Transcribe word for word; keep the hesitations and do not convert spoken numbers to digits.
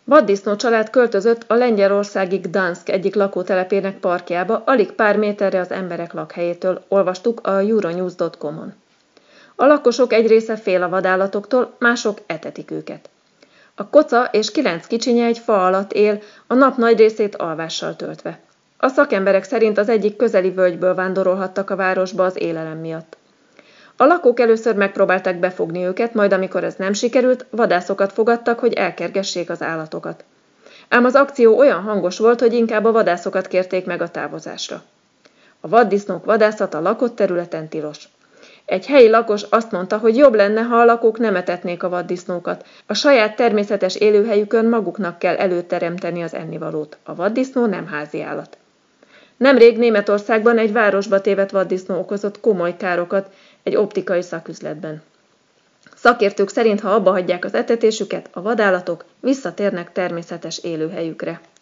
Vaddisznó család költözött a lengyelországi Gdansk egyik lakótelepének parkjába, alig pár méterre az emberek lakhelyétől, olvastuk a euronews pont com-on. A lakosok egy része fél a vadállatoktól, mások etetik őket. A koca és kilenc kicsinye egy fa alatt él, a nap nagy részét alvással töltve. A szakemberek szerint az egyik közeli völgyből vándorolhattak a városba az élelem miatt. A lakók először megpróbálták befogni őket, majd amikor ez nem sikerült, vadászokat fogadtak, hogy elkergessék az állatokat. Ám az akció olyan hangos volt, hogy inkább a vadászokat kérték meg a távozásra. A vaddisznók vadászata lakott területen tilos. Egy helyi lakos azt mondta, hogy jobb lenne, ha a lakók nem etetnék a vaddisznókat. A saját természetes élőhelyükön maguknak kell előteremteni az ennivalót. A vaddisznó nem házi állat. Nemrég Németországban egy városba tévedt vaddisznó okozott komoly károkat egy optikai szaküzletben. Szakértők szerint, ha abba hagyják az etetésüket, a vadállatok visszatérnek természetes élőhelyükre.